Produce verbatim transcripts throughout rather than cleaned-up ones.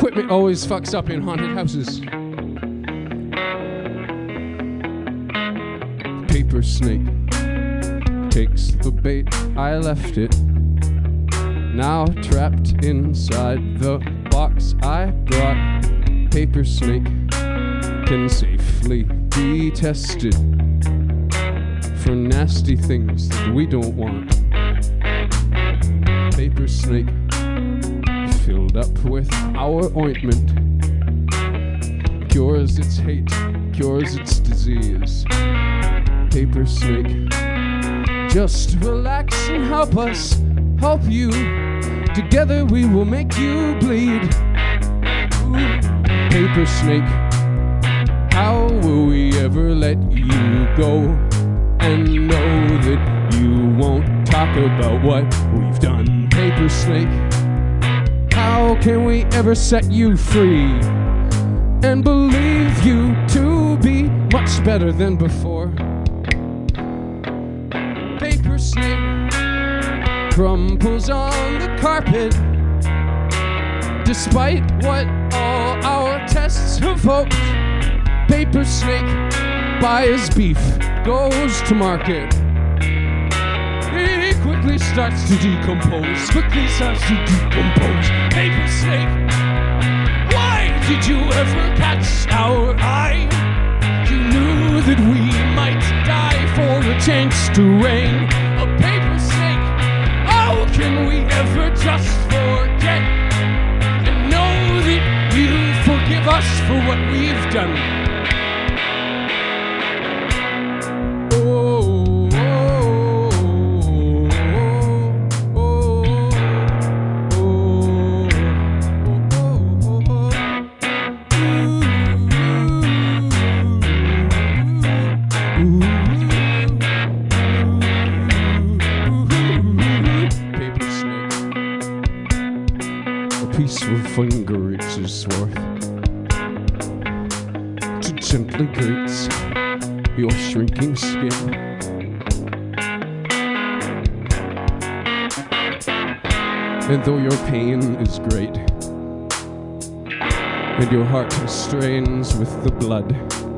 equipment always fucks up in haunted houses. Paper snake takes the bait, I left it. Now trapped inside the box I brought. Paper snake can safely be tested for nasty things that we don't want. Paper snake filled up with our ointment cures its hate, cures its disease. Paper snake, just relax and help us, help you. Together we will make you bleed. Ooh. Paper snake, how will we ever let you go and know that you won't talk about what we've done? Paper snake, how can we ever set you free and believe you to be much better than before? Paper snake crumples on the carpet despite what all our tests have hoped. Paper snake buys beef, goes to market. He quickly starts to decompose, quickly starts to decompose. Paper snake, why did you ever catch our eye? You knew that we might die for a chance to reign. A paper snake, how can we ever just forget and know that you forgive us for what we've done? Finger it's is worth to gently grates your shrinking skin. And though your pain is great and your heart strains with the blood,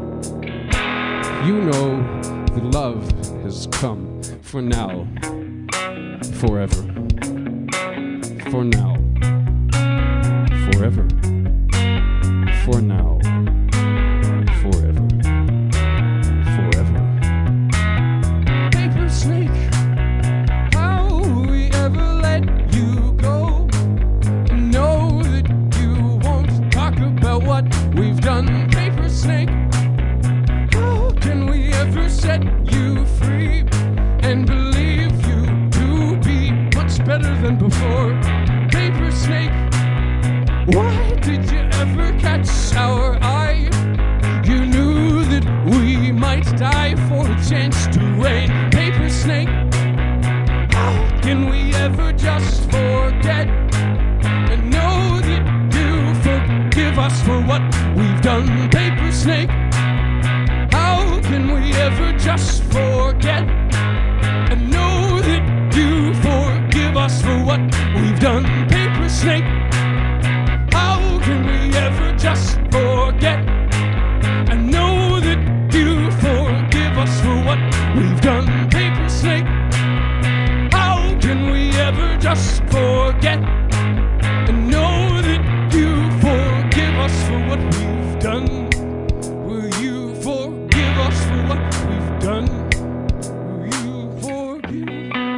you know the love has come for now, forever, for now. Forever, for now, forever, forever. Paper snake, how will we ever let you go? Know that you won't talk about what we've done. Paper snake, how can we ever set you free and believe you to be much better than before? Paper snake, why did you ever catch our eye? You knew that we might die for a chance to reign. Paper snake, how can we ever just forget and know that you forgive us for what we've done? Paper snake, how can we ever just forget and know that you forgive us for what we've done? Paper snake, how can we ever just forget and know that you forgive us for what we've done? Paper snake, how can we ever just forget and know that you forgive us for what we've done? Will you forgive us for what we've done? Will you forgive?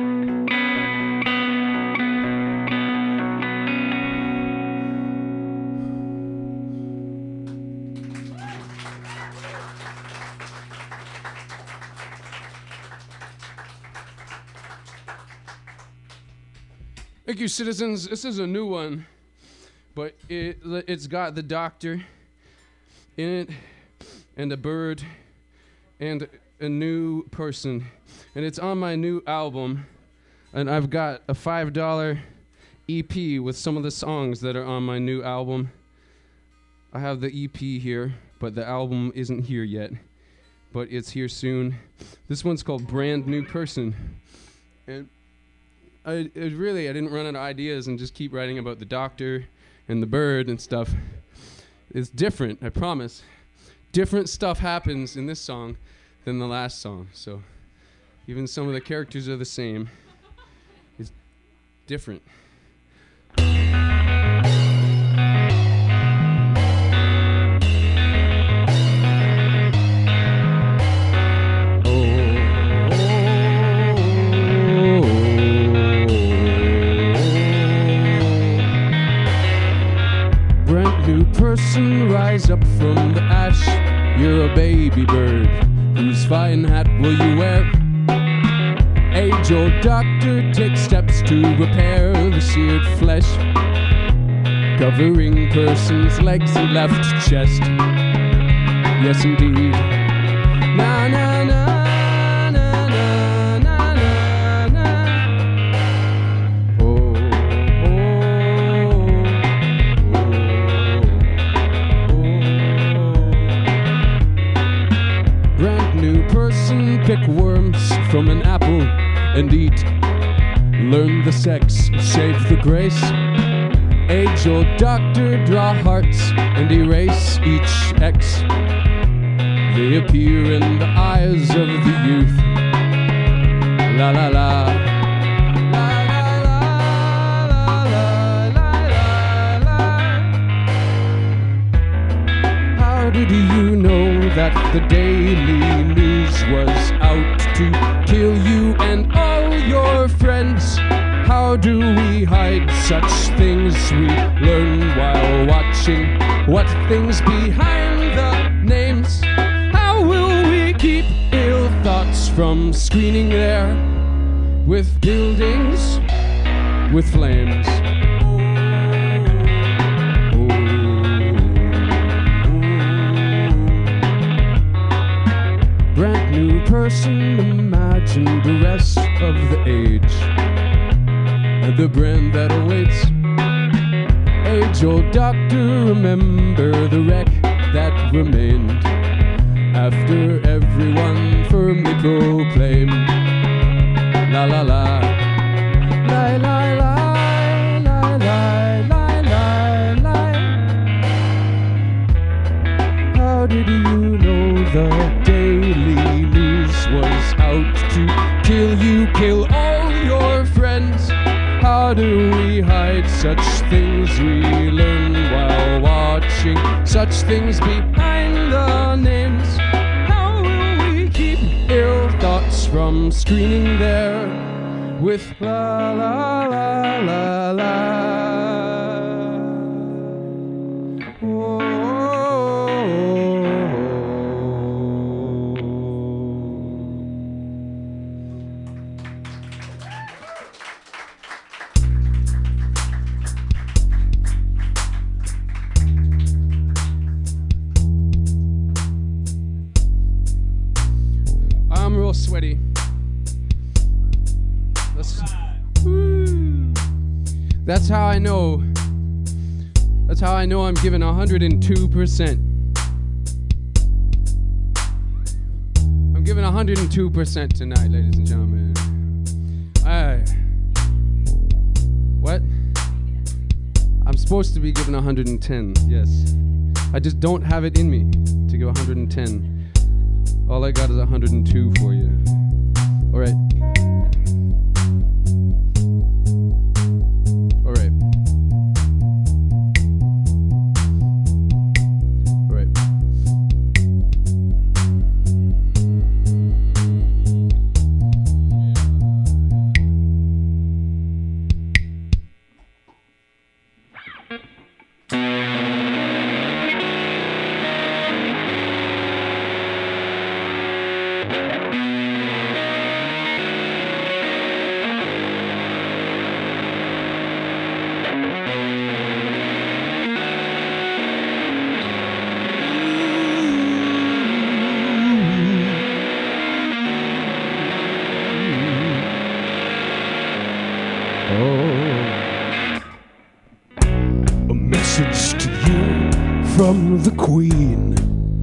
Thank you, citizens. This is a new one, but it, it's got the doctor in it, and a bird, and a new person. And it's on my new album, and I've got a five dollar E P with some of the songs that are on my new album. I have the E P here, but the album isn't here yet, but it's here soon. This one's called Brand New Person. And I it really, I didn't run out of ideas and just keep writing about the doctor and the bird and stuff is different, I promise. Different stuff happens in this song than the last song. So even some of the characters are the same. It's different. Person rise up from the ash. You're a baby bird. Whose fine hat will you wear? Age-old doctor takes steps to repair the seared flesh, covering person's legs and left chest. Yes, indeed. Na na na na na na na na. Oh. Pick worms from an apple and eat. Learn the sex, save the grace. Age-old doctor, draw hearts and erase each X. They appear in the eyes of the youth. La la la. La la la la la la la. How did you know that the Daily News was out to kill you and all your friends? How do we hide such things we learn while watching? What things behind the names? How will we keep ill thoughts from screening there with buildings, with flames? Brand new person, imagine the rest of the age and the brand that awaits. Age-old doctor, remember the wreck that remained after everyone firmly proclaimed. La la la, la la la, la la la la la. How did you know the Daily News was out to kill you, kill all your friends? How do we hide such things we learn while watching such things behind the names? How will we keep ill thoughts from screening there with la la la la la? Oh. I'm real sweaty. That's, that's how I know. That's how I know I'm giving one hundred two percent. I'm giving one hundred two percent tonight, ladies and gentlemen. I, what? I'm supposed to be giving one hundred ten, yes. I just don't have it in me to give one hundred ten. All I got is one hundred two for you. All right. All right. All right. A message to you from the Queen.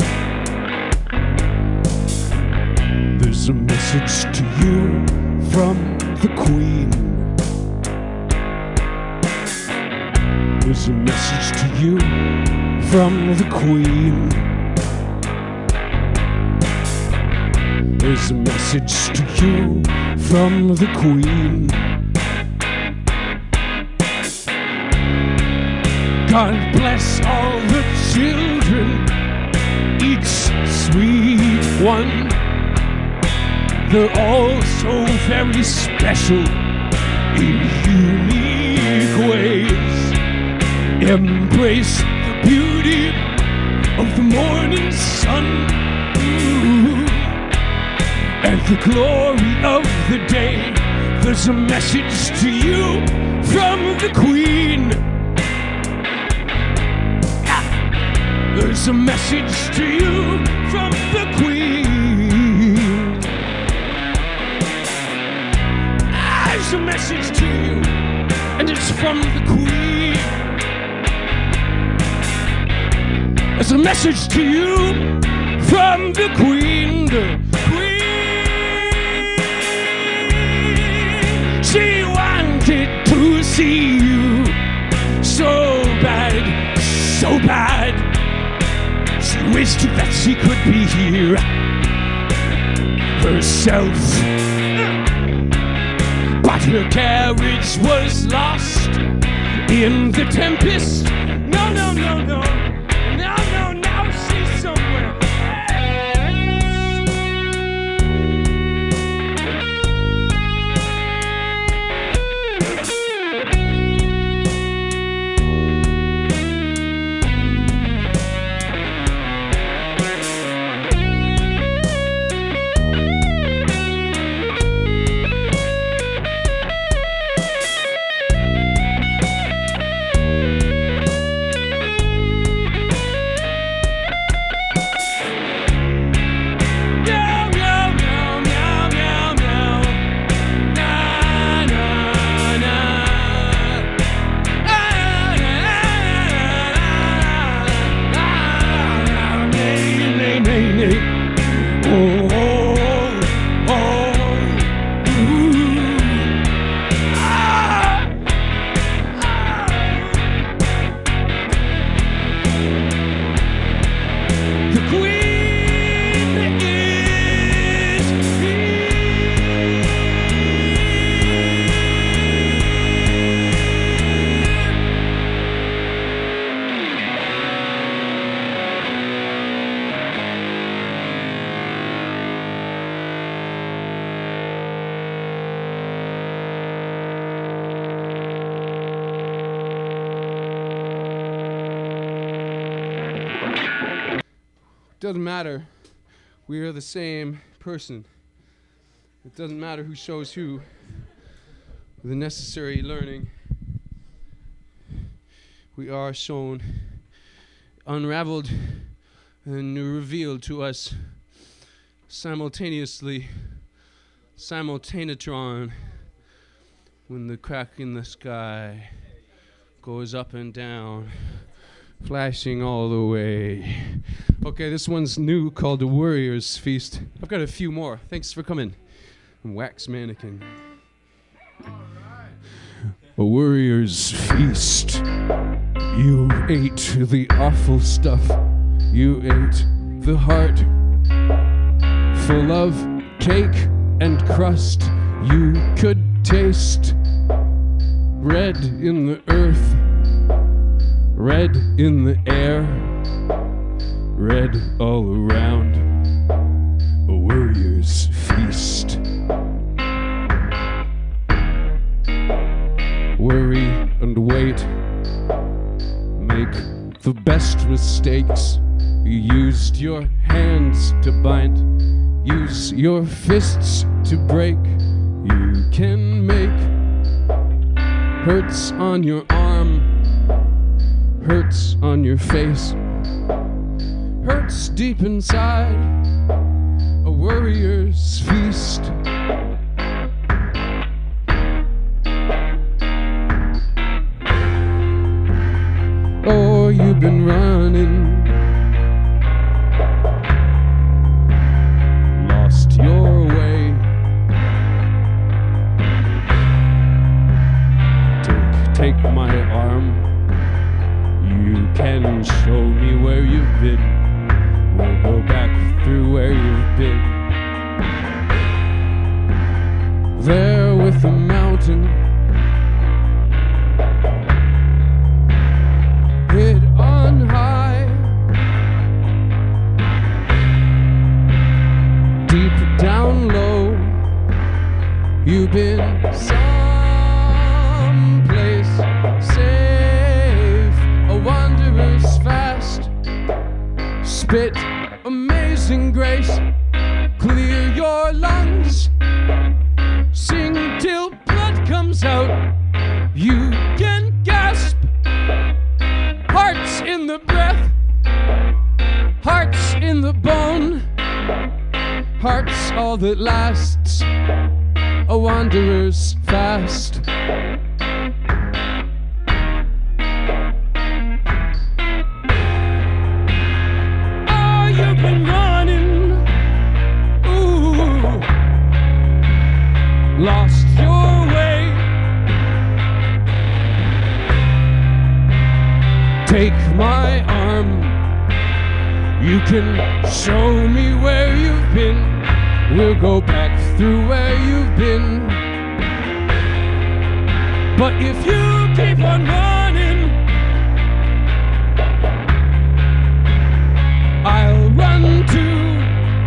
There's a message to you from the Queen. There's a message to you from the Queen. There's a message to you from the Queen. God bless all the children, each sweet one. They're all so very special in unique ways. Embrace the beauty of the morning sun, ooh, and the glory of the day. There's a message to you from the Queen. There's a message to you from the Queen. There's a message to you, and it's from the Queen. There's a message to you from the Queen. The Queen, she wanted to see you so bad, so bad. She wished that she could be here herself, but her carriage was lost in the tempest. No, no, no, no. No, no, now she's somewhere. Doesn't matter. We are the same person. It doesn't matter who shows who the necessary learning. We are shown, unraveled, and revealed to us simultaneously, simultanetron, when the crack in the sky goes up and down, flashing all the way. Okay, this one's new, called The Warrior's Feast. I've got a few more. Thanks for coming. Wax Mannequin. A warrior's feast. You ate the awful stuff. You ate the heart, full of cake and crust. You could taste red in the earth, red in the air, red all around. A warrior's feast. Worry and wait, make the best mistakes. You used your hands to bind, use your fists to break. You can make hurts on your arm, hurts on your face, hurts deep inside. A warrior's feast. Oh, you've been running, lost your way. Take, take my arm, been. We'll go back through where you've been. There with the mountain, hid on high, deep down low. You've been someplace safe, a wanderer's fast. Spit amazing grace, clear your lungs, sing till blood comes out. You can gasp, hearts in the breath, hearts in the bone, heart's all that lasts, a wanderer's fast. Oh, you've been running, ooh, lost your way. Take my arm, you can show me where you've been. We'll go back through where you've been. But if you keep on running, I'll run too,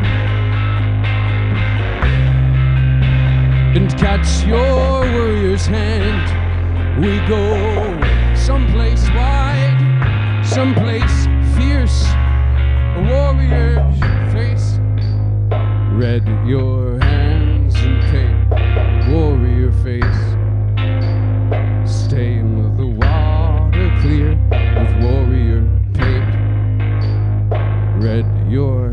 and catch your warrior's hand. We go someplace wide, someplace fierce, a warrior's face. Red your hands in pain, warrior face. Stain the water clear with warrior paint. Red your